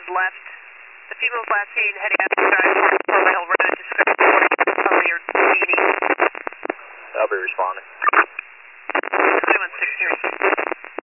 left. The female's last seen heading out to drive towards Clover Hill Road. Describe color you're needing. I'll be responding. 2163.